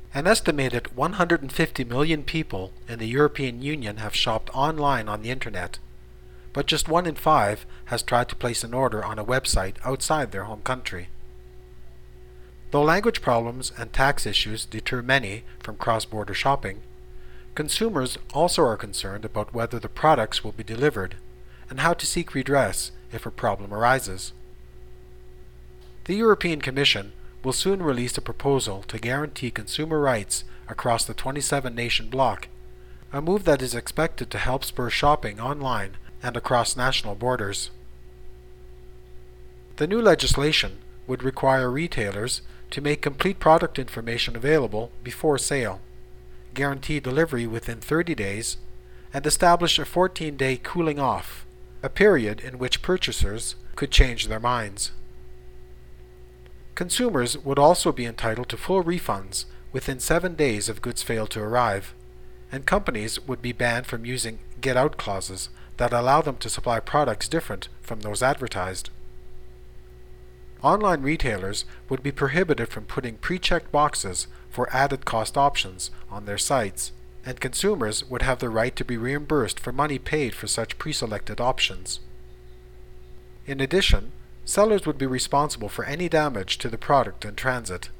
An estimated 150 million people in the European Union have shopped online on the internet, but just 1 in 5 has tried to place an order on a website outside their home country. Though language problems and tax issues deter many from cross-border shopping, consumers also are concerned about whether the products will be delivered and how to seek redress if a problem arises. The European Commission will soon release a proposal to guarantee consumer rights across the 27-nation bloc, a move that is expected to help spur shopping online and across national borders. The new legislation would require retailers to make complete product information available before sale, guarantee delivery within 30 days, and establish a 14-day cooling off, a period in which purchasers could change their minds. Consumers would also be entitled to full refunds within 7 days if goods fail to arrive, and companies would be banned from using get-out clauses that allow them to supply products different from those advertised. Online retailers would be prohibited from putting pre-checked boxes for added cost options on their sites, and consumers would have the right to be reimbursed for money paid for such pre-selected options. In addition, sellers would be responsible for any damage to the product in transit.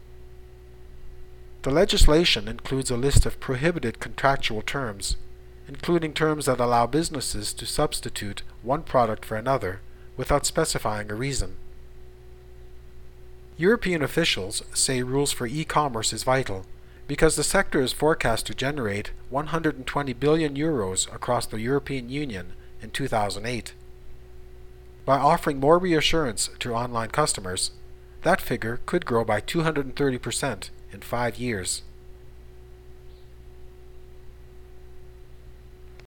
The legislation includes a list of prohibited contractual terms, including terms that allow businesses to substitute one product for another without specifying a reason. European officials say rules for e-commerce is vital because the sector is forecast to generate 120 billion euros across the European Union in 2008. By offering more reassurance to online customers, that figure could grow by 230% in 5 years.